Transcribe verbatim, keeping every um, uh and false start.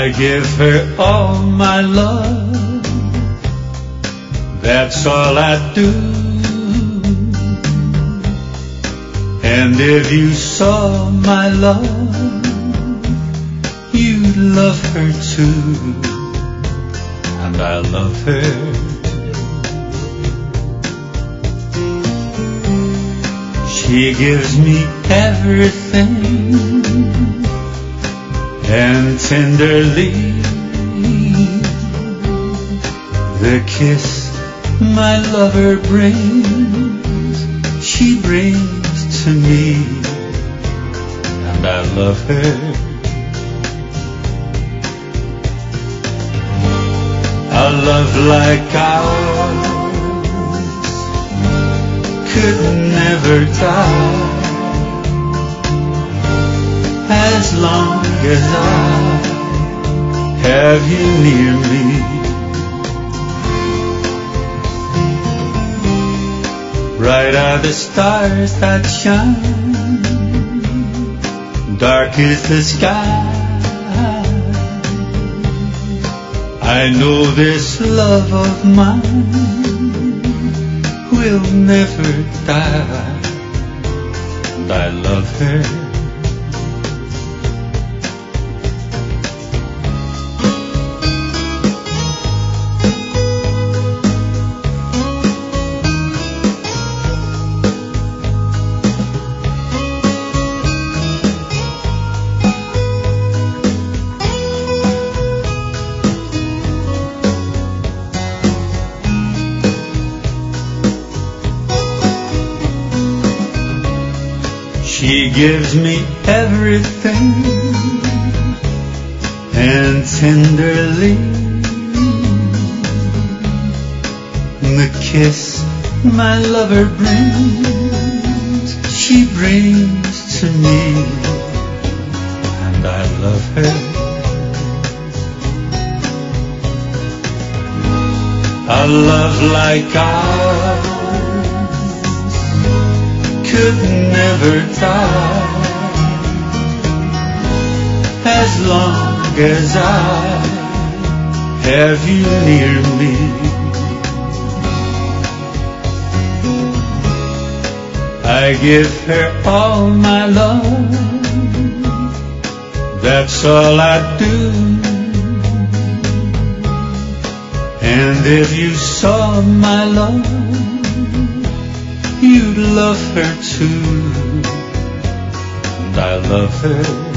I give her all my love, that's all I do. And if you saw my love, you'd love her too. And I love her. She gives me everything, and tenderly the kiss my lover brings, she brings to me, and I love her. A love like ours could never die, as long as I have you near me. Bright are the stars that shine, dark is the sky. I know this love of mine will never die, and I love her. She gives me everything, and tenderly the kiss my lover brings, she brings to me, and I love her. A love like ours could never die, as long as I have you near me. I give her all my love, that's all I do. And if you saw my love, you'd love her too, and I love her.